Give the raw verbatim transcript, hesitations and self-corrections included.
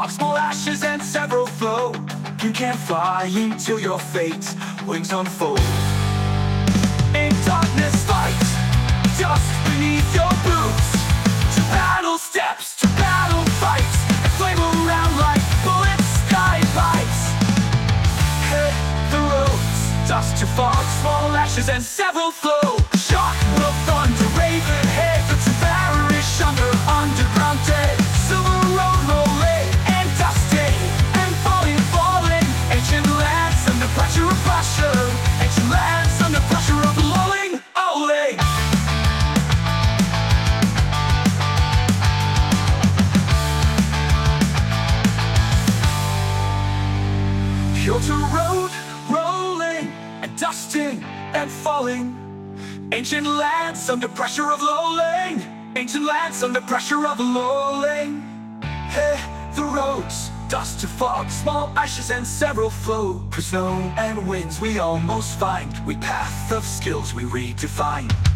fog, small ashes and several flow. You can't fly into your fate, wings unfold. In darkness fight, dust beneath your boots. To battle steps, to battle fights, and flame around like bullets, sky pipes. Hit the roads, dust to fog, small ashes and several flow. Shock will thunder, raven head, the to perish under underground dead. Silver road rolling and dusty, and falling, falling. Ancient lands under pressure of pressure. Ancient lands under pressure of lulling, owling. Kyoto road rolling and dusting and falling. Ancient lands under pressure of lulling. Ancient lands under pressure of lulling. Hey, the roads, dust to fog, small ashes and several flow. For snow and winds we almost find, we path of skills we redefine.